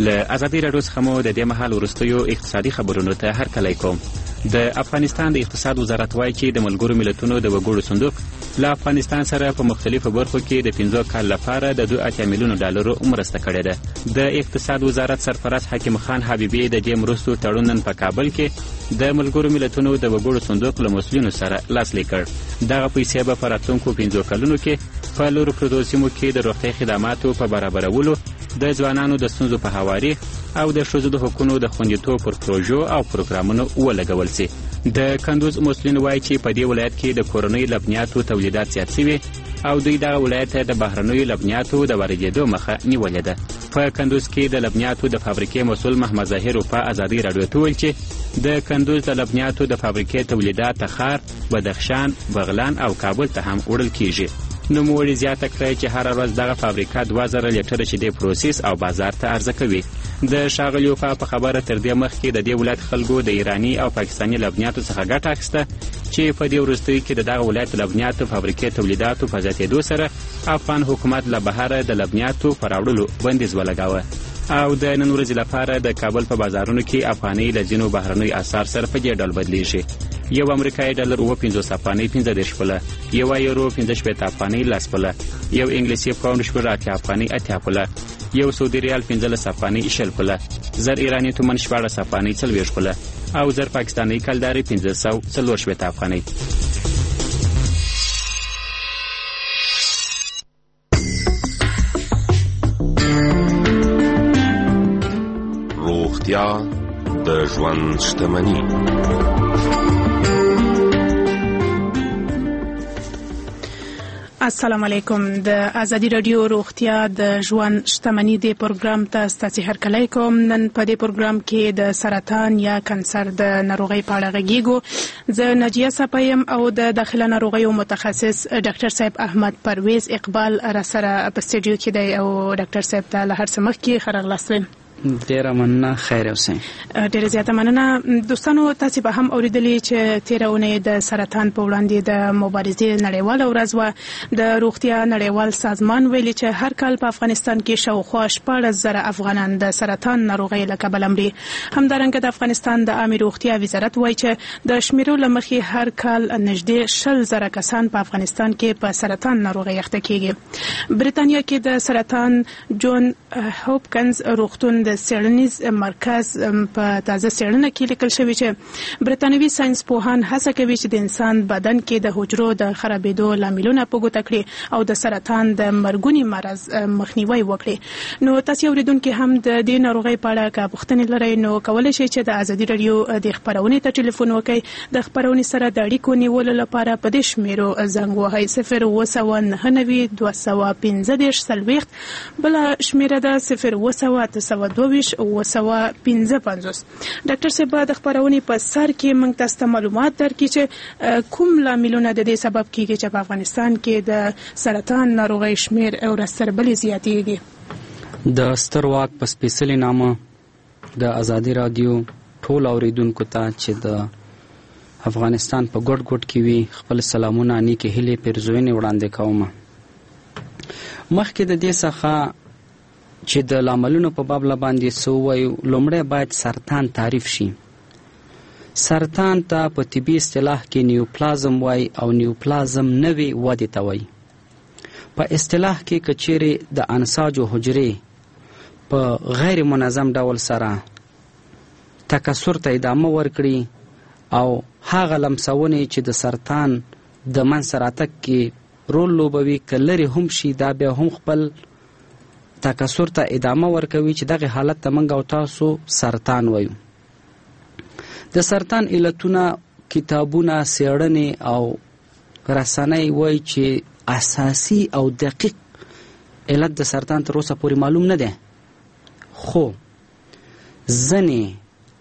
له ازادي راډیو څخه مو د دې مهال وروستیو اقتصادي خبرونو ته هرکلی کوم. د افغانستان د اقتصاد وزارت وایي چې د ملګرو ملتونو د وګړو صندوق له افغانستان سره په مختلفو برخو کې د 15 کال لپاره د 2 میلیون ډالرو مرسته کړې ده. د اقتصاد وزارت سرپرست حکیم خان حبیبي د دې مرستو تړون نن په کابل کې د ملګرو ملتونو د وګړو صندوق له مسؤلینو سره لاسلیک کړ. دغه پیسې به په راتلونکو 15 کلونو کې په لوړو پروتو سیمو کې د روغتیا خدماتو په برابرولو، د ځوانانو د ستونزو په هواري او د ښځو د حقوقو د خوندیتوب پر پروژو او پروګرامونو ولګول شي. د کندوز مسؤلین وایي چې په دې ولایت کې د کورنۍ لبنیاتو تولیدات زیات شوي او دوی دغه ولایت ته د بهرنیو لبنیاتو د واردېدو مخه نیولې ده. په کندوز کې د لبنیاتو د فابریکې مسؤل محمد ظاهر په ازادي راډیو ته وویل چې د کندوز د لبنیاتو د فابریکې تولیدات تخار، بدخشان، بغلان او کابل ته هم وړل کیږي. نوموړي زیاته کړې چې هر ورځ دغه فابریکه 2000 لیټره شیدې پروسس او بازار ته عرضه کوي. د ښاغلي وفا په خبره تر دې مخکې د دې ولایت خلکو د ایراني او پاکستاني لبنیاتو څخه ګټه اخیسته چې په دې وروستیو کې د دغه ولایت لبنیاتو فابریکې تولیداتو په زیاتېدو سره افغان حکومت له بهره د لبنیاتو په راوړلو بندیز ولګاوه او د نن ورځې لپاره د کابل په بازارونو کې افغانۍ له ځینو بهرنیو اسعار سره په دې ډول بدلیږي. یو امریکایي ډالر 50 افغانۍ 15 پوله، یو یورو 15 افغانۍ 10 پوله، یو انګلیسي پاوند 8 افغانۍ 8 پوله، یو سعودي ریال 15 افغانۍ 10 پوله، زر ایرانی تومن 14 افغانۍ 40 پوله او زر پاکستاني کلداري 1540 افغانۍ. روغتیا د ژوند شتمني. السلام علیکم. د ازادي راډیو روغتیا د ژوند شتمني د پروګرام ته ستاسو هرکلی کوم. نن په دې پروګرام کې د سرطان یا کانسر د ناروغۍ په اړه غږیږو. زه نجیه صفایم او د داخله ناروغیو متخصص ډاکټر صاحب احمد پرویز اقبال را سره په سټوډیو کې دی او ډاکټر صاحب ته له هر څه مخکې ښه راغلاست. ډیره مننه. خیر اوسئ. ډیره زیاته مننه. دوستانو تاسو به هم اوریدلی چې تیر اونۍ د سرطان په وړاندې د مبارزې نړیواله ورځ و. د روغتیا نړیوال سازمان ویلي چې هر کال په افغانستان کې شاوخوا 14,000 افغانان د سرطان ناروغۍ له کبله مري. همدارنګه د افغانستان د عامه روغتیا وزارت وایي چې د شمیرو له مخې هر کال نږدې 20,000 کسان په افغانستان کې په سرطان ناروغۍ اخته کیږي. بریتانیا کې د سرطان جون هوپکنز روغتون د څېړنیز مرکز په تازه څېړنه کې لیکل شوی چې برتانوي ساينس پوهان هڅه کوي چې د انسان بدن کې د حجرو د خرابېدو لاملونه په ګوته کړي او د سرطان د مرګوني مرض مخنیوي وکړي. نو تاسو اوریدونکو هم د دې ناروغۍ په اړه که پوښتنې لرئ نو کولی شئ چې د ازادي راډیو د خبرونې ته ټلیفون وکړئ. د خبرونې سره د اړیکو نیولو لپاره په دې شمیرو زنګ وهئ 0299215 40. بل شمیره ده 02922 215. ډاکټر صاحب د خبرونې په سر کې موږ تاسو ته معلومات درکړي چې کوم لاملونه د دې سبب کیږي چې په افغانستان کې د سرطان ناروغۍ شمیر ورځ تر بلې زیاتېږي. د ستر واک په سپیڅلي نامه د ازادي راډیو ټول اوریدونکو ته چې د افغانستان په ګډ ګډ کې وي خپل سلامونه نیکې هیلې پیرزوینې وړاندې کوم. مخکې د دې څخه چې د لاملونو په باب باندې سو وایو، لومړی باید سرطان تعریف شي. سرطان ته په طبي اصطلاح کې نیوپلازم وای او نیوپلازم نوې ودې ته وای. په اصطلاح کې کچېرې د انساجو حجرې په غیر منظم ډول سره تکثر ته ادامه ورکړي او هغه لمسونې چې د سرطان د منځ راتګ کې رول لوبوي که لرې هم شي دا بیا هم خپل تکثر ته ادامه ورکوي چې دغه حالت ته موږ او تاسو سرطان وایو. د سرطان علتونه کتابونه، څېړنې او رسنۍ وایي چې اساسي او دقیق علت د سرطان تر اوسه پورې معلوم نه دی، خو ځینې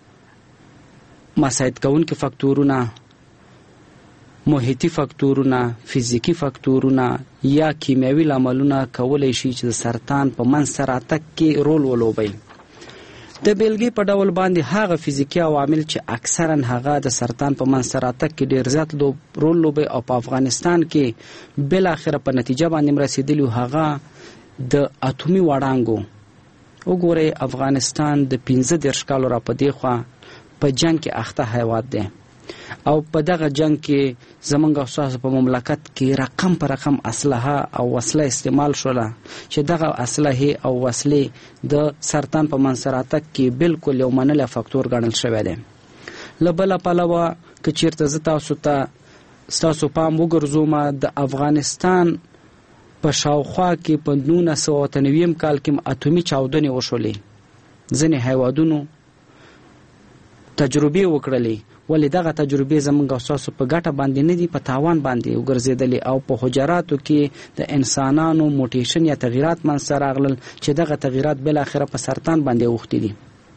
مساعد کوونکي فاکتورونه، محیطي فاکتورونه، فزیکی فاکتورونه یا کیمیاوي لاملونه کولی شي چې د سرطان په منځ راتګ کې رول ولوبوي. د بیلګې په ډول باندې هغه فزیکی عوامل چې اکثرا هغه د سرطان په منځ راتګ کې ډیر زیات رول لوبوي او په افغانستان کې بل اخر په نتیجه باندې رسیدلی هغه د اتومي وړانګو وګورئ افغانستان د 15 کالو را په دی خوا په جنگ کې اخته هیواد دی او په دغه جنگ کې زمونږ او ستاسو په مملکت کې رقم پر رقم اسلحه او وسله استعمال شوله چې دغه اسلحه او وسلې د سرطان په منصراتک کې بالکل یو منلی فاکتور ګڼل شوی دی. له بله پلوه که چیرته زه تاسو ته ستاسو پام وګرځوم د افغانستان په شاوخوا کې په 1993 کال کې اتومي چاودنې وشولې، ځینې هیوادونو تجربې وکړلې، ولې دغه تجربې زمونږ او ستاسو په ګټه باندې نه دي، په تاوان باندې وګرځېدلې او په حجراتو کې د انسانانو موټیشن یا تغییرات منځته راغلل چې دغه تغییرات بالاخره په سرطان باندې اوښتي دي.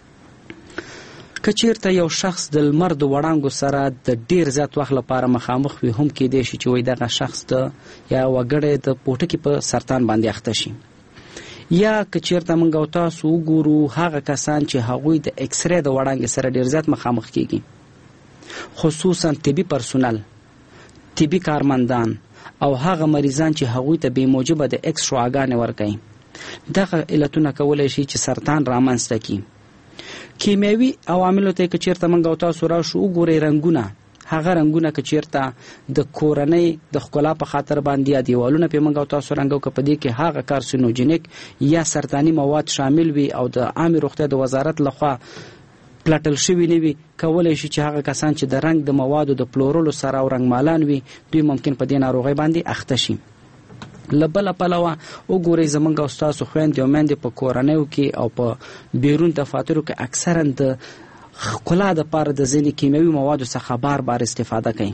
که چیرته یو شخص د لمر د وړانګو سره د ډیر زیات وخت لپاره مخامخ وي، هم کېدای شي چې وایي دغه شخص د یا وګړی د پوټکي په سرطان باندې اخته شي. یا که چیرته موږ او تاسو وګورو هغه کسان چې هغوی د ایکس ری د وړانګې سره ډیر زیات مخامخ کېږي، خصوصا طبي پرسونل، طبي کارمندان او هغه مریضان چې هغوی ته بې موجبه د ایکس شعاګانې ورکوي، دغه علتونه کولی شي چې سرطان رامنځته کړي. کیمیاوي عواملو ته که چیرته موږ او تاسو راشو وګورئ رنګونه، هغه رنګونه که چیرته د کورنۍ د ښکلا په خاطر باندې یا دیوالونه پې موږ او تاسو رنګو که په دې کې هغه کارسینوجنیک یا سرطاني مواد شامل وي او د عامې روغتیا د وزارت لخوا پلټل شوي نه وي، کولی شي چې هغه کسان چې د رنګ د موادو د پلورلو سره او رنګمالان وي دوی ممکن په دې ناروغۍ باندې اخته شي. له بله پلوه وګورئ زموږ او ستاسو خویندې او میندې په کورنیو کې او په بیرون دفاترو کې اکثرا د ښکلا دپاره د ځینې کیمیاوي موادو څخه بار بار استفاده کوي،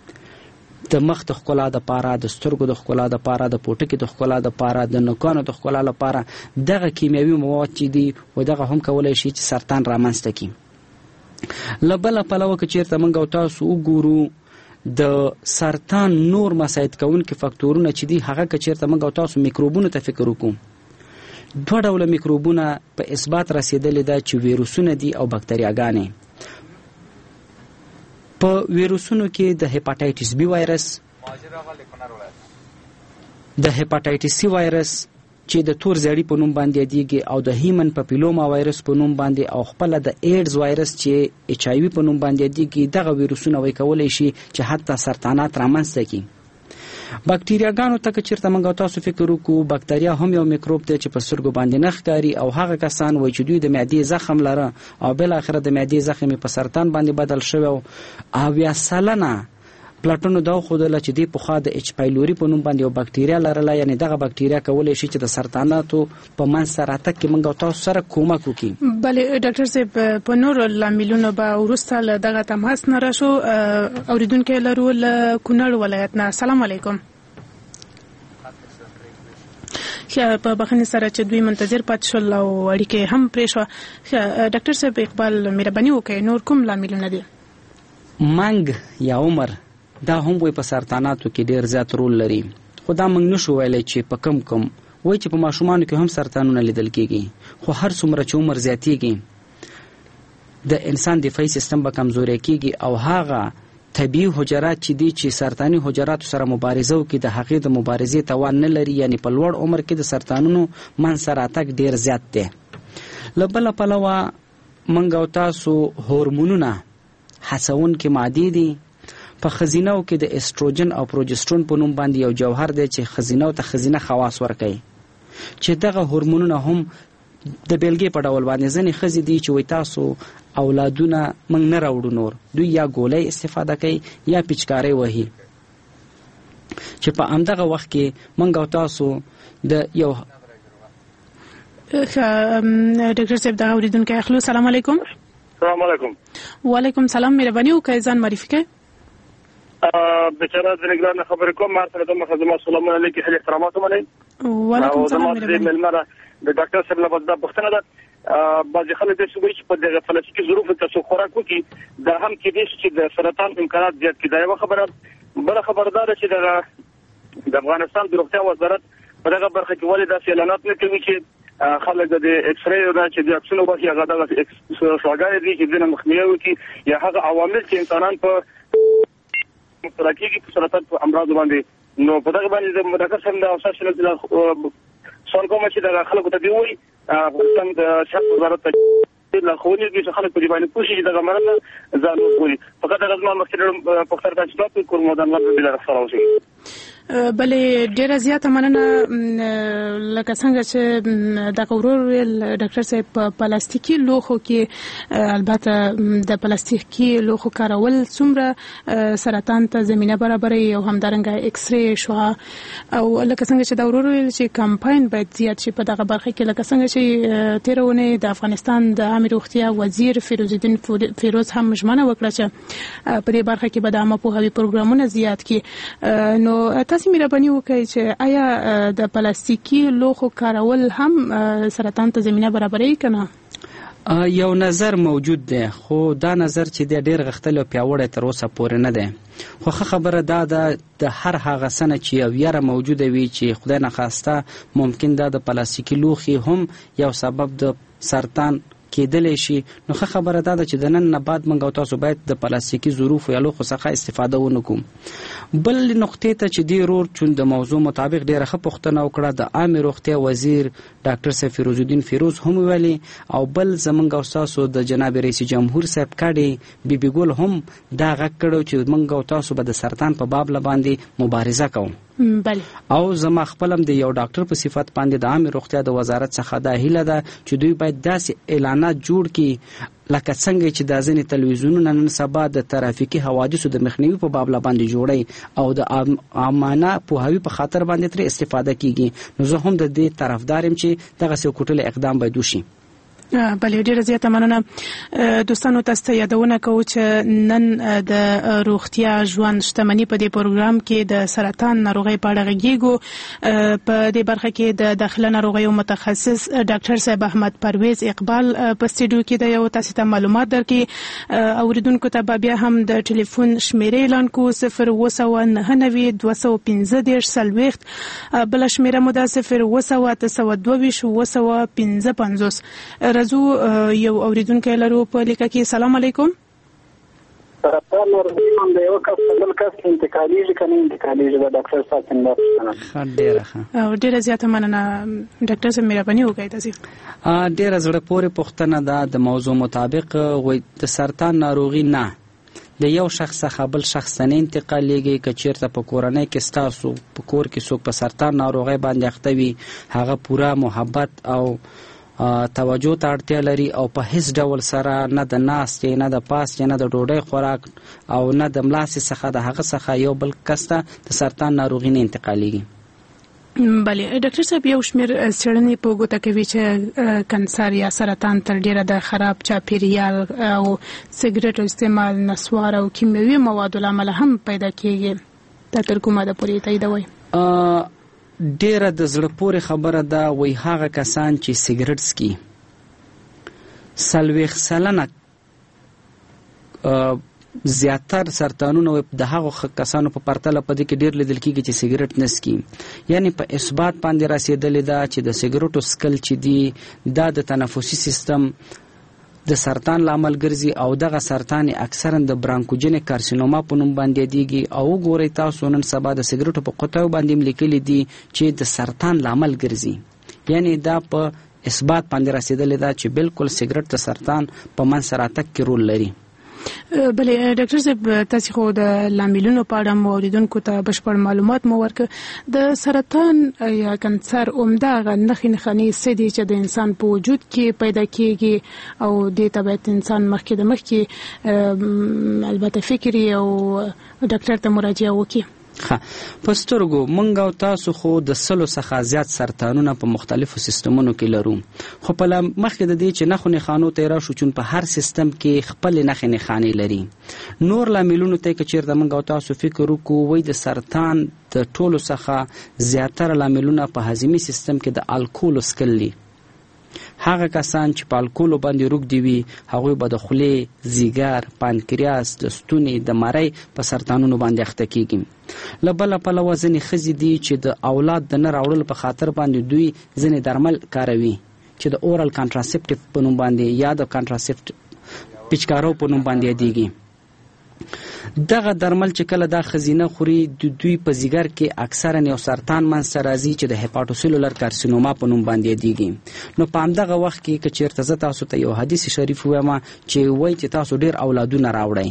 د مخ د ښکلا دپاره، د سترګو د ښکلا دپاره، د پوټکي د ښکلا دپاره، د نوکانو د ښکلا لپاره دغه کیمیاوي مواد چې دي و دغه هم کولی شي چې سرطان رامنځته کړي. له بله پلوه که چیرته موږ او تاسو وګورو د سرطان نور مساعد کوونکي فاکتورونه چې دي، هغه که چیرته موږ او تاسو میکروبونو ته فکر وکړو، دوه ډوله میکروبونه په اثبات رسېدلې ده چې ویروسونه دي او بکتریاګانې. په ویروسونو کې د هپاتایټس بی وایرس، د هپاتایټس سی وایرس چې د تور زیړي په نوم باندې یادیږي او د هیمن پاپیلوما وایرس په نوم باندې او خپله د ایډز وایرس چې ایچ آی وي په نوم باندې یادیږي، دغه ویروسونه وایي کولی شي چې حتی سرطانات رامنځته کړي. بکتریاګانو ته که چیرته موږ او تاسو فکر وکړو، بکتریا هم یو میکروب دی چې په سترګو باندې نه ښکاري او هغه کسان وایي چې دوی د معدې زخم لره او بالاخره د معدې زخم یې په سرطان باندې بدل شوی او 70% پلاټونو دا وښودله چې دې پخوا د ایچ پایلوري په نوم باندې یو بکتریا لرله، یعنې دغه بکتریا کولی شي چې د سرطاناتو په منځته راتګ کې موږ او تاسو سره کومک وکړي. بلې ډاکټر صاحب، په نورو لاملونو به وروسته له دغه تماس نه راشو. اورېدونکی لرو له کونړ ولایت نه. السلام علیکم. په بخښنې سره چې دوی منتظر پاتې شول او اړیکې هم پرې شوه. ډاکټر صاحب اقبال، مهرباني وکړئ، نور کوم لاملونه دي؟ منګ یا عمر دا هم وایي په سرطاناتو کې ډیر زیات رول لري، خو دا موږ نشو ویلی چې په کم وایي چې په ماشومانو کې هم سرطانونه لیدل کېږي، خو هر څومره چې عمر زیاتېږي د انسان دفاعي سیستم به کمزوری کېږي او هغه طبیعي حجرات چې دي چې سرطاني حجراتو سره مبارزه وکړي د هغې د مبارزې توان نه لري، یعنې په لوړ عمر کې د سرطانونو منځته راتګ ډیر زیات دی. له بله پلوه موږ او تاسو هورمونونه هڅونکې مادې دي. په ښځینه‌و کې د استروجن او پروجسترون په نوم باندې یو جوهر دی چې ښځینه‌و ته ښځینه خواص ورکوي، چې دغه هورمونونه هم د بیلګې په ډول باندې ځینې ښځې دي چې وایي تاسو اولادونه موږ نه راوړو، نور دوی یا ګولۍ استفاده کوي یا پیچکارۍ وهي، چې په همدغه وخت کې موږ او تاسو د یو ډاکټر صاحب دا اورېدونکی اخلو. السلام علیکم. السلام علیکم. وعلیکم سلام. مهرباني وکړئ ځان معرفي کړئ. بچاره د نګران خبرې کوم، ما سره د مخزمه سلام علیکم، هل احترامات منئ. وعلیکم سلام. ملمره د ډاکټر صاحب له بده پښتنه ده، بعضې خلک داسې وایي چې په دغه فلسفي ظروفو کې څوک خوراک وکړي دا هم کېدای شي چې د سرطان امکانات زیات کړي. دا یوه خبره. بله خبره دا ده چې د افغانستان د روغتیا وزارت په دغه برخه کې ولې داسې اعلانات نه کوي چې خلک د ایکس ری دا چې د عکسونو وباسي، هغه دغه شعاګانې دي چې ځینې مخنیوی وکړي یا هغه عوامل چې انسانان په مبتلا کېږي په سرطان په امراضو باندې. نو په دغه باندې د ډاکټر صاحب د اساس سوال کوم چې د خلکو ته دی وایي افغانستان د صحت وزارت له خوني کې خلک په دې باندې پوښتنه د غمرنه ځان وګوري فقط د غزما مخکې پختر تاسو کوم مودن ورته بل راځي بلې ډیره زیاته مننه لکه څنګه چې د ورور ویل ډاکټر صاحب په پلاستیکي لوښو کې البته د پلاستیکي لوښو کارول څومره سرطان ته زمينه برابرې او همدارنګه ایکس ری شو او لکه څنګه چې د ورور ویل چې کمپاین باید زیات شي په دغه برخه کې لکه څنګه چې تیرونه د افغانستان د عامه روغتیا وزیر فیروز الدین فیروز هم ژمنه وکړه چې په دې برخه کې به د عامه پوهاوي پروګرامونه زیات کړي نو تاسو مهرباني وکړئ چې آیا د پلاستیکي لوښو کارول هم سرطان ته زمينه برابرې کنه یو نظر موجود دی خو دا نظر چې د ډېر غختل او پیاوړی تر اوسه پورې نه دی خو خبره دا ده د هر هغه سنه چې یو یاره موجوده وي چې خدای نخواسته ممکن دا د پلاستیکي لوښي هم یو سبب د سرطان کېدلی شي نو خبره دا ده چې د نن نه بعد موږ او تاسو باید د پلاستیکي ظروفو یا لوښو څخه استفاده ونه کوو بل نقطې ته چې دی رور چون د موضوع مطابق ډېره ښه پوښتنه وکړه د عامې روغتیا وزیر ډاکټر صاحب فیروز الدین فیروز هم ویلي او بل زموږ او تاسو د جناب رئیس جمهور صاحب کاډي بیبي ګل هم دا غږ کړو چې موږ او تاسو به د سرطان په باب باندې مبارزه کوو او زما خپلم د یو ډاکټر په صفت باندې د عامه روغتیا د وزارت څخه دا هیله ده چې دوی باید داسې اعلانات جوړ کړي لکه څنګه چې د ځینې تلویزیونونو نن سبا د ترافیکي حوادثو د مخنیوي په باب باندې جوړي او د عامانه پوهاوي په خاطر باندې تر استفاده کیږي نو زه هم د دې طرفدار یم چې دغه څه کوټل اقدام باید وشي بلې ډیره زیاته مننه دوستانو تاسو ته یادونه کوم چې نن د روغتیا ژوند شتمنۍ په دې پروګرام کې د سرطان ناروغۍ په اړه غږیږو په دې برخه کې د داخله ناروغیو متخصص ډاکټر صاحب احمد پرویز اقبال په سټوډیو کې د یو تاسو ته معلومات درکړي اوریدونکو ته بیا هم د ټلیفون شمیرې اعلان کو 0909215 40 بل شمیره مو د 0909225 رازو یو اوریدونکو لرو په لیکه کې سلام علیکم سرطان ورزم د یو کس بل کس انتقالیږي کنه انتقالیږي د ډاکټر صاحب څنګه ډیره زیاته مننه ډاکټر صاحب مهرباني وکړئ تاسو ډیره زړه پورې پوښتنه ده د موضوع مطابق وای د سرطان ناروغي نه د یو شخص څخه بل شخص ته انتقالیږي که چیرته په کورنۍ کې ستاسو په کور کې څوک په سرطان ناروغي باندې اخته وي هغه پوره محبت او توجه ته اړتیا لري او په هیڅ ډول سره نه د ناستې نه د پاستې نه د ډوډۍ خوراک او نه د ملاسې څخه د هغه څخه یو بل کس ته د سرطان ناروغي نه انتقالیږي بله ډاکټر صاحب یو شمېر څېړنې په ګوته کوي چې کنسر یا سرطان تر ډیره د خراب چاپیریال او سګرټو استعمال نسوار او کیمیاوي موادو له امله هم پیدا کیږي دا تر کومه ده پورې تاییدوئ ډیره د زړه پورې خبره ده وای هغه کسان چې سګرټ څکي 40 سلنه زیاتر سرطانونه د هغو کسانو په پرتله په دې کې ډیر لیدل کیږي چې سګرټ نه څکي یعنی په اثبات باندې رسیدلې ده چې د سګرټو څکل چې دي دا د تنفسي سیستم د سرطان لامل ګرځي او دغه سرطان اکثرا د برانکوجینیک کارسینوما په نوم باندې دیږي او ګوري تاسو نن سبا د سګرټو په قطعو باندې لیکلي دي چې د سرطان لامل ګرځي یعنی دا په اثبات باندې رسیدلې ده چې بالکل سګرټ د سرطان په منځ راتګ کې رول لري بلې ډاکټر صاحب تاسو خو د لاملونو په اړه مو اوریدونکو ته بشپړ معلومات مو ورکړ د سرطان یا کانسر عمده نښې څه دي چې د انسان په وجود کې پیدا کیږي او دې ته باید انسان مخکې البته فکري او ډاکټر ته مراجعه وکړي په سترګو موږ او تاسو خو د 100 څخه زیات سرطانونه په مختلفو سیستمونو کې لرو خو په مخکې د دې چې نښو نښانو ته راشو چون په هر سیستم کې خپل نښې نښانې لري نور لاملونو ته چې چیرته موږ او تاسو فکر وکړو وای د سرطان د ټولو څخه زیاتره لاملونه په هضمي سیستم کې د الکول څکل دي هغه کسان چې په الکول باندې روږدي وي هغه به د خولې ځیګر پانکریاس د ستوني د مری په سرطانونو باندې اخته کیږي لبل په لوازنی خزي دي چې د اولاد د نه راوړل په خاطر باندې دوی ځنې درمل کاروي چې د اورال کانټراسپټیو په نوم باندې یا د کانټراسپټ پچکارو په نوم باندې دیږي دغه درمل چې کله دا خزینه خوري د دوی په ځیګر کې اکثرا یو سرطان منځته راځي چې د هیپاټوسیلولر کارسینوما په نوم باندې یادېږي. نو په همدغه وخت کې که چېرته زه تاسو ته یو حدیث شریف ووایم چې وایي چې تاسو ډېر اولادونه راوړئ،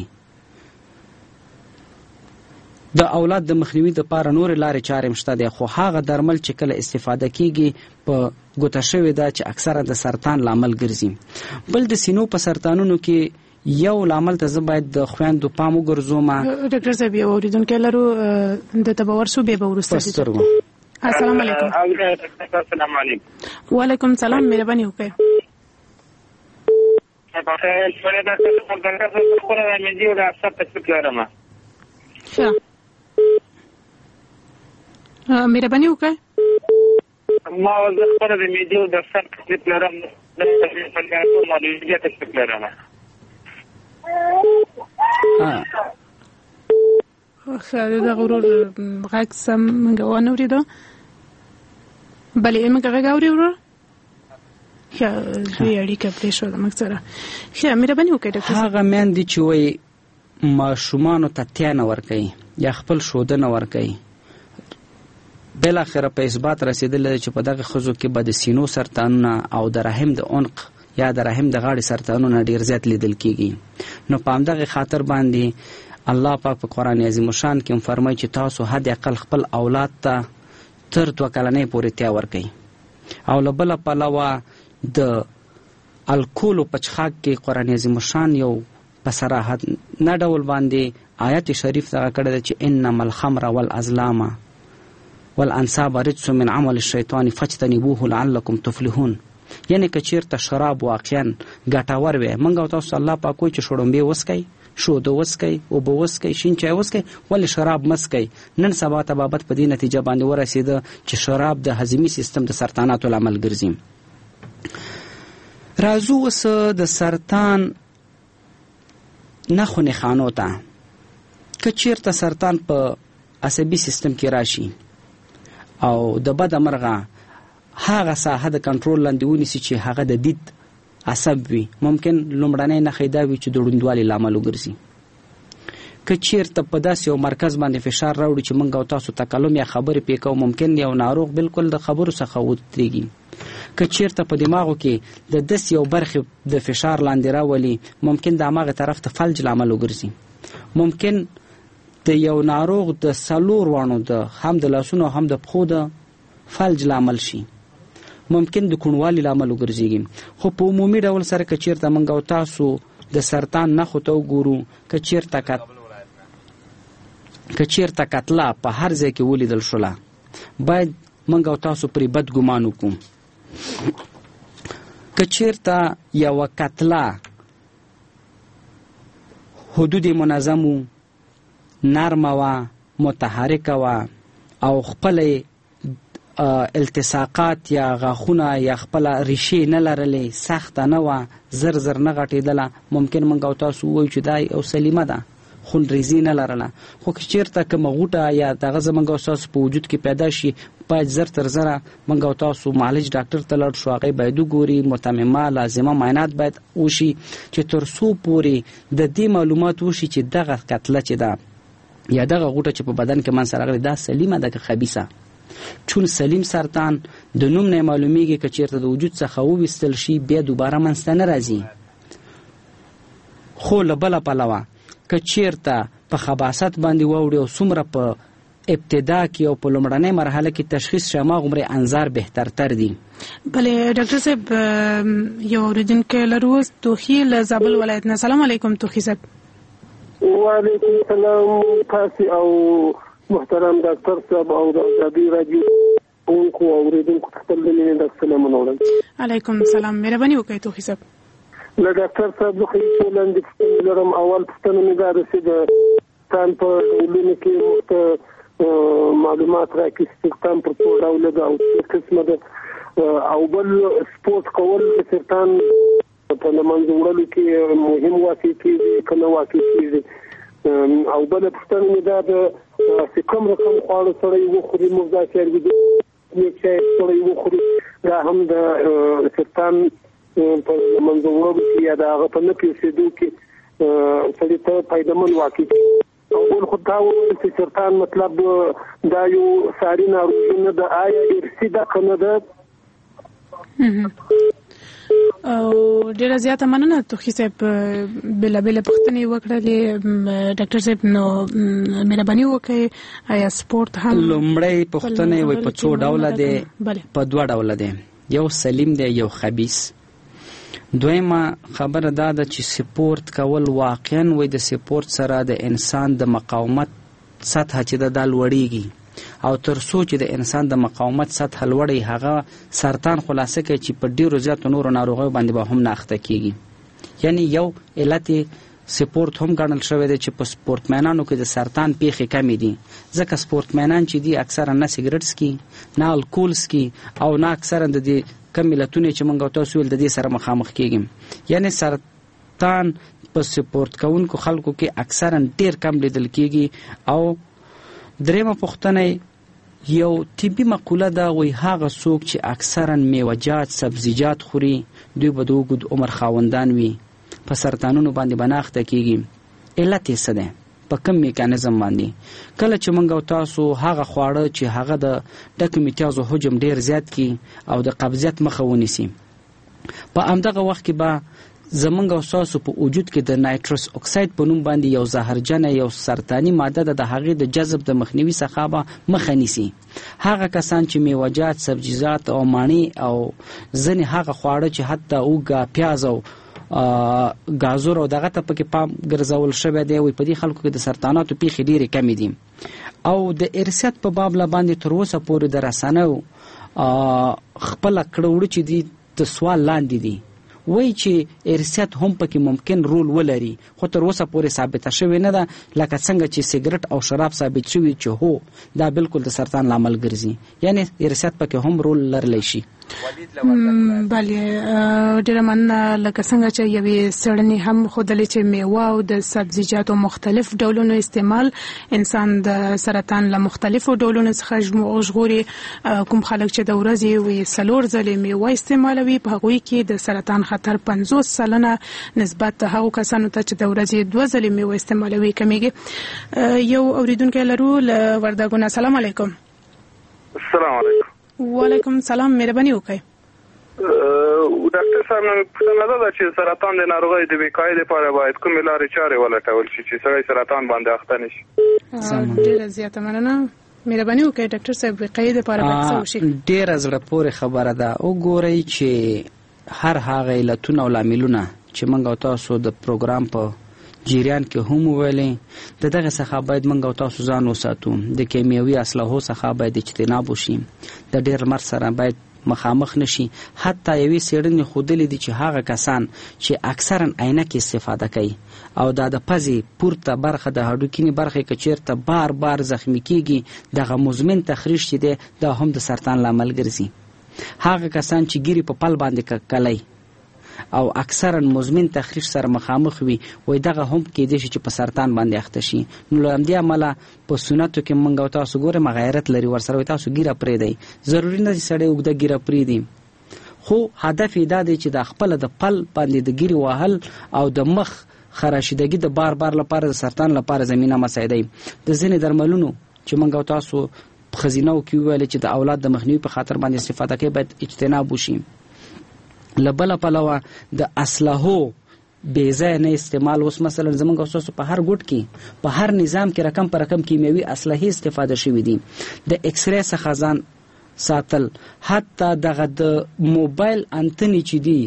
د اولاد د مخنیوي دپاره نورې لارې چارې هم شته دی، خو هغه درمل چې کله استفاده کیږي په ګوته شوې ده چې اکثره د سرطان لامل ګرځي. بل د سینو په سرطانونو کې یو لامل ته زه باید د خویندو پام وګرځوم. ډاکټر صاحب یو اورېدونکی لرو، دته به ورسو بیا به وروسته سترګو. السلام علیکم. السلام علیکم. وعلیکم سلام، مهرباني وکړئ. مهرباني وکړئ. ما زه خپله د معدې او د سر تکلیف لرم، د معالجې تکلیف لرم. د غرور غږ سم موږ ونه اورېدو. بلې موږ غږ اورې ورور دوی اړیکه پرې شوه د موږ سره. ښه مهرباني وکړئ ډاکټر. هغه میندې چې وایي ماشومانو ته تیا نه ورکوي یا خپل ښودنه ورکوي، بالاخره په اثبات رسېدلی چې په دغه ښځو کې به د سینو سرطانونه او د رحم د عنق یا د رحم د غاړې سرطانونه ډیر زیات لیدل کیږي. نو په همدغه خاطر باندې الله پاک په قرآن عظیم الشان کې هم فرمایي چې تاسو حد اقل خپل اولاد ته تر 2 کلنۍ پورې تیا ورکوئ. او له بله پلوه د الکولو په څښاک کې قرآن عظیم الشان یو په صراحت نه ډول باندې آیت شریف دغه کړی ده چې انما الخمر والازلام والانصاب رجس من عمل الشیطان فاجتنبوه لعلکم تفلحون. یعنی که چیرته شراب واقعا ګټور وي، موږ او تاسو الله پاک وایي چې شړومبې وڅکئ، شوده وڅکئ، اوبه وڅکئ، شین چای وڅکئ، ولې شراب مه څکئ. نن سبا طبابت په دې نتیجه باندې ورسېده چې شراب د هضمي سیستم د سرطاناتو لامل ګرځي. راځو اوس د سرطان نښو نښانو ته. که چیرته سرطان په عصبي سیستم کې راشي او د بده مرغه هغه ساحه د کنټرول لاندې ونیسي چې هغه د دید عصب وي، ممکن لومړنۍ نښې دا وي چې د ړوندوالي لامل وګرځي. که چیرته په داسې یو مرکز باندې فشار راوړي چې موږ او تاسو تکلم یا خبرې پرې کوو، ممکن یو ناروغ بالکل د خبرو څخه ودرېږي. که چیرته په دماغو کې د داسې یو برخې د فشار لاندې راولي، ممکن د هماغه طرف ته فلج لامل وګرځي. ممکن د یو ناروغ د 4 واڼو د هم د لاسونو هم د پښو د فلج لامل شي، ممکن د کڼوالي لامل وګرځېږي. خو په عمومي ډول سره که چیرته موږ او تاسو د سرطان نښو ته وګورو، که چیرته کتله په هر ځای کې ولیدل شوله، باید موږ او تاسو پرې بد ګمان وکړو. که چیرته یوه کتله حدود منظم و، نرمه وه، متحرکه وه او خپل التصاقات یا غاښونه یا خپل ریشې نه لرلې، سخته نه وه، زر زر نه غټېدله، ممکن موږ او تاسو ووایو چې دا یو سلیمه ده، خونریزي نه لرله. خو که چیرته کومه غوټه یا دغه زموږ او تاسو په وجود کې پیدا شي، باید زر تر زره موږ او تاسو معالج ډاکټر ته لاړ شو، هغې باید وګوري، متممه لازمه معاینات باید وشي چې تر څو پورې د دې معلومات وشي چې دغه کتله چې ده یا دغه غوټه چې په بدن کې منځته راغلې دا سلیمه ده که خبیثه. چون سلیم سرطان د نوم نه معلومیږي، که چیرته د وجود څخه وویستل شي بیا دوباره منځته نه راځي. خو له بله پلوه که چیرته په خباثت باندې واوړي او څومره په ابتدا کې او په لومړنۍ مرحله کې تشخیص شي، هماغومره انظار بهترتر دي. بله ډاکټر صاحب یو اورېدونکی لرو، توخي له زابل ولایت نه. سلام علیکم توخي صاحب. وعلیکم السلام. تاسو او محترم ډاکټر صاحب او د ازادي راډیو اونکو اوریدونکو خپل دلینه د سلام وروړم. علیکم السلام، مهرباني وکړئ توخي صاحب. له ډاکټر صاحب خو هیڅ لاندې پوښتنه لرم. اول پوښتنه مې دا ده چې د تان په ډولونو کې معلومات راکړي چې تان په څو ډول ده او قسمه ده، او بل سپورت کول د سرطان په لمنځه وړلو کې مهم واقع کېږي که نه واقع کېږي. او بل پوښتنه مې دا ده چې کوم رقم خواړه سړی وخوري، موږ دا چې سړی وخوري دا هم د سرطان په لمنځه وړلو کې یا د هغه په نه پیښېدو کې سړي ته فایدهمند واقع کېږي. او بل خو دا وایي چې سرطان مطلب دا یو ساري ناروغي نه ده، آیا ارثي ده که نه ده؟ او ډیره زیاته مننه توخي صاحب بېلابېلې پوښتنې وکړلې ډاکټر صاحب. نو مهرباني وکړئ آیا سپورت هم لومړی پوښتنه وي په څو ډوله دی؟ په 2 ډوله دی، یو سلیم دی یو خبيث. دویمه خبره دا ده چې سپورت کول واقعا وي د سپورت سره د انسان د مقاومت سطح چې د لوړیږي، او تر څو چې د انسان د مقاومت سطح لوړی هغه سرطان خلاصه کوي چې په ډیرو زیاتو نورو ناروغیو باندې به هم ناخته کیږي. یعنی یو علت سپورت هم ګڼل شوی دی چې په سپورتمنانو کې د سرطان پیښې کمې دي، ځکه سپورتمنان چې دي اکثرا نه سیګریټ څکي نه الکول څکي او نه اکثرا د دې کم ملتونه چې موږ تاسو ول د دې سره مخامخ کیږي. یعنی سرطان په سپورت کوونکو خلکو کې اکثرا ډیر کم لیدل کیږي. او درېمه پوښتنه یو طبي مقوله ده، وایي هغه څوک چې اکثرا میوه‌جات سبزیجات خوري دوی به د اوږد عمر خاوندان وي، په سرطانونو باندې به ناخته کیږي. علت یې څه دی؟ په کوم میکانیزم باندې؟ کله چې موږ او تاسو هغه خواړه چې هغه د ډکو میتیازو حجم ډیر زیات کی او د قبضیت مخه ونیسي، په همدغه وخت کې به زمونږ او تاسو په وجود کې د نایتروس اکساید په نوم باندې یو زهرجنه یو سرطاني ماده د هغې د جذب د مخنیوي څخه به مخه نیسي. هغه کسان چې میوه‌جات سبزیجات او مڼې او ځینې هغه خواړه چې حتی اوږه پیاز او گازور او دغه ته پکې پام ګرځول شوی دی، وي په دې خلکو کې د سرطاناتو پیښې ډېرې کمې دي. او د ارثیت په باب باندې تر اوسه پورې د رسنیو خپله کړه وړه چې دي د سوال لاندې دي، وایي چې ارثیت هم پکې ممکن رول ولري، خو تر اوسه پورې ثابته شوې نه ده، لکه څنګه چې سیګریټ او شراب ثابت شوي چې هو دا بالکل د سرطان لامل ګرځي. یعنی ارثیت پکې هم رول لرلی شي. بله ډیره مننه. لکه څنګه چې یوې څېړنې هم ښودلې چې میوه او د سبزیجاتو مختلف ډولونو استعمال انسان د سرطان له مختلفو ډولونو څخه ژغوري. کوم خلک چې د ورځې وي 4 ځلې میوه استعمالوي، په هغوی کې د سرطان خطر 50% نسبت هغو کسانو ته چې د ورځې 2 ځلې میوه استعمالوي کمیږي. یو اوریدونکی لرو له وردګونه. السلام علیکم. السلام علیکم. وعلیکم السلام. مهرباني وکړئ. ډاکټر صاحب نو څنګه ده چې سرطان د ناروغۍ د وقایې لپاره باید کومې لارې چارې ولټول شي چې سړی سرطان باندې اخته نشي؟ ډیره زیاته مننه. مهرباني وکړئ ډاکټر صاحب وقایې لپاره باید څه وشي؟ ډیره زړه پورې خبره ده. وګورئ چې هر هغه علتونه او لاملونه چې موږ او تاسو د پروګرام په جریان کې هم ویلې، د دغه څخه باید موږ او تاسو ځان وساتو. د کیمیاوي اسلحو څخه باید اجتناب وشي، د ډېر لمر سره باید مخامخ نشي. حتی یوې څېړنې ښودلې دي چې هغه کسان چې اکثرا عینکې استفاده کوي او دا د پزې پورته برخه د هډوکینې برخې که چېرته بار بار زخمي کیږي، دغه مزمن تخریش چې دی دا هم د سرطان لامل ګرځي. هغه کسان چې ګیرې په پل باندې ککلی او اکثرا مزمن تخریش سره مخامخ وي، وای دغه هم کېدای شي چې په سرطان باندې اخته شي. نو له همدې امله په سنتو کې موږ او تاسو ګورئ غیرت لري ورسره، وایي تاسو ګیره پرېږدئ. ضروري نه چې سړی اوږده ګیره پرېږدي، خو هدف یې دا دی چې د خپله د پل باندې د ګیرې وهل او د مخ خراشیدګي د بار بار لپاره د سرطان لپاره زمینه مساعدوي. د ځینې درملونو چې موږ او تاسو په خزینو کې وویل چې د اولاد د مخنیوي په خاطر باندې استفاده کوي، باید اجتناب وشي. له بله پلوه د اسلحو بې ځایه نه استعمال. اوس مثلا زموږ او ستاسو په هر ګوټ کې په هر نظام کې رقم په رقم کیمیاوي اسلحې استفاده شوي دي. د ایکسرې څخه ځان ساتل، حتی دغه د موبایل انتنې چې دي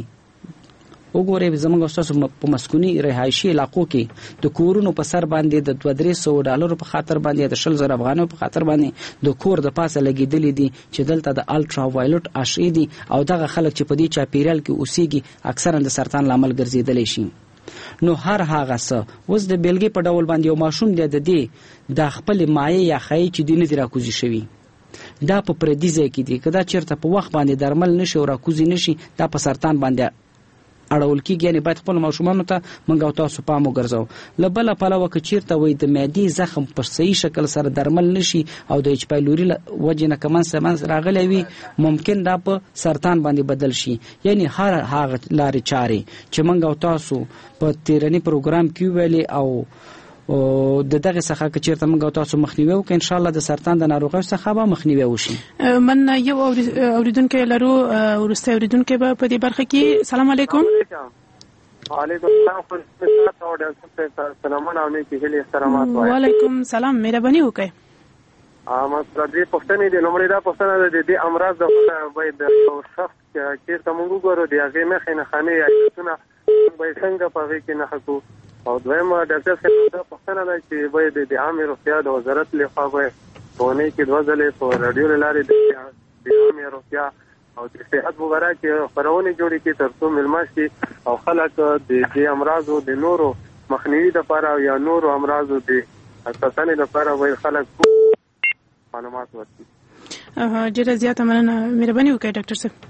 وګورئ زموږ او ستاسو په مسکوني رهایشي علاقو کې د کورونو په سر باندې د $200-300 په خاطر باندې د 100,000 افغانیو په خاطر باندې د کور د پاسه لګېدلې دي چې دلته د الټرا وایلټ اشعې دي او دغه خلک چې په دې چاپیریال کې اوسېږي اکثرا د سرطان لامل ګرځېدلی شي. نو هر هغه څه اوس د بیلګې په ډول باندې یو ماشوم دی د دې د خپلې مایع یا خایې چې دی نه دي راکوزي شوي، دا په پردي ځای کې دي، که دا چېرته په وخت باندې درمل نشي او راکوزي نشي دا په سرطان باندې اړول کېږي. یعنې باید خپلو ماشومانو ته موږ او تاسو پام وګرځو. له بله پلوه که چېرته وایي د معدې زخم په صحیح شکل سره درمل نشي او د اچ پایلوري له وجې نه که منځ راغلی وي ممکن دا په سرطان باندې بدل شي. یعنې هر هغه لارې چارې چې موږ او تاسو په تیرني پروګرام کې ویلې او او دغه څخه که چیرته موږ تاسو مخنیوي وکړو ان شاء الله د سرطان د ناروغیو څخه به مخنیوي وشي. من یو اوریدونکو لرو ورسته اوریدونکو په دې برخه کې. سلام علیکم. وعلیکم السلام. سلامونه او نیکی هیلې احترامات وایي. وعلیکم السلام. مهرباني وکړئ. مطلب دې پښتنې د لومړی دا پښتنه د دې امراض د باید یو شخص چې تاسو موږ ګورو دی هغه نه خنه خانه یا څونه باید څنګه په وی کې نه حقو او دویمه ډاکټر صاحب دا پښتنه ده چې باید د عامه روغتیا د وزارت لخوا به ونه کې د وزلې په رادیو لارې د عامه روغتیا او د صحت وغیرہ کې خبرونه جوړې کې ترڅو ملماشي او خلک د دې امراضو د نورو مخنیوي لپاره یا نورو امراضو د اساسانه لپاره وایي خلک معلومات ورکړي. ډیره زیاته مننه. مهرباني وکړئ ډاکټر صاحب.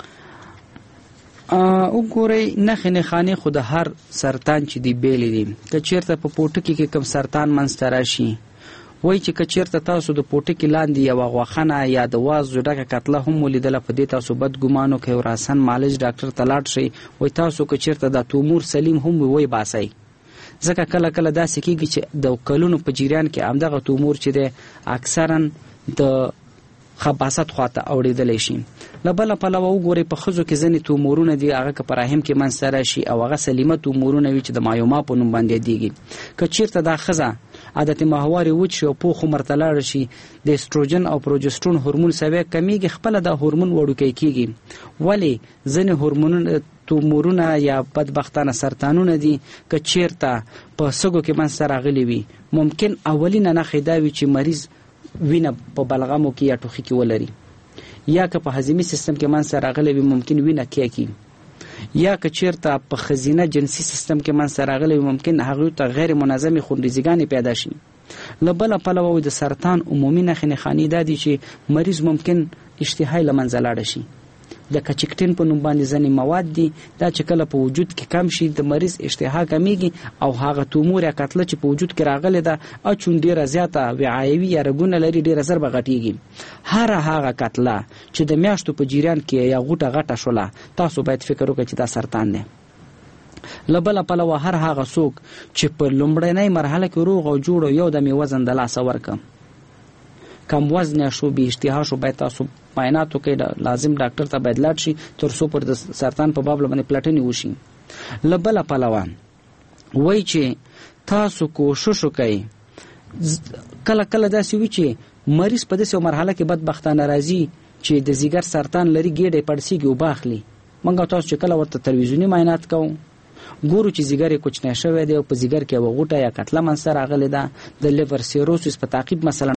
وګورئ نخنه خانه خود هر سرطان چې دی بیل دي که چیرته په پوټکی کې کم سرطان منځ راشي وای چې که چیرته تاسو د پوټکی لاندې یو غوخنه یا د واز جوړه کتله هم ولیدله په دې تاسو بد ګمانو کوي راسن مالج ډاکټر تلاټ شي وای تاسو که چیرته د تومور سلیم هم وای باسي ځکه کله کله داسې کیږي چې د کلونو په جریان کې همدغه تومور چې د اکثرا د خباست خواته اوریدل شي. لبل په لو وګوري په خزو کې ځنې تومورونه دي هغه که پراهم کې منسره شي او هغه سلیمه تومورونه وي چې د مایوما په نوم باندې دیږي. که چیرته دا خزه عادت ماهواري وچ او پوخ مرتلار شي د استروجن او پروجسترون هورمون سوي کمیږي خپل د هورمون وړوکی کیږي ولی ځنې هورمونونه تومورونه یا بدبختانه سرطانونه دي که چیرته په سګو کې منسره غلي وي ممکن اولینه نه خداوي چې مریض وینه په بلغمو کې یا ټوخي کې ولري یا که په هضمي سیستم کې منسره غلي وي ممکن وینه کېږي یا که چیرته په خزینه جنسي سیستم کې منسره غلي وي ممکن هغه ته غیر منظمي خونریزګانې پیدا شي. لبل په لو د سرطان عمومي نخنه خاني دادي چې مریض ممکن اشتهای لمنځه لاړ شي. د کچکټین په نوم باندې ځنې مواد دي دا چې کله په وجود کې کم شي د مریض اشتها کمیږي او هغه تومور یا کتله چې په وجود کې راغلی ده اچون ډیره زیاته وعایوي یا رګونه لري ډیره زر به غټیږي. هغه کتله چې د میاشتو په جریان کې یا غټه شوله تاسو باید فکر وکړئ چې دا سرطان دی. لبل په لو هغه څوک چې په لومړنۍ مرحله کې روغ او جوړ یو د می وزن د لاس ورکم کم وزن شو به اشتها شو باید تاسو معایناتو کې لازم ډاکټر ته باید لاړ شي تر څو پر د سرطان په باب باندې پلټنې وشي. لبل پلوان وای چې تاسو کوشش وکړئ کله کله داسې وي چې مریض په داسې مرحله کې بدبختانه راځي چې د ځیګر سرطان لري ګېډې پړسیږي او باخلي موږ تاسو چې کله ورته تلویزیوني معاینات کوو ګورو چې ځیګر یې کوچنی شوی دی او په ځیګر کې یوه غوټه یا کتله منځته راغلې ده د لیور سیروسس په تعقیب مثلا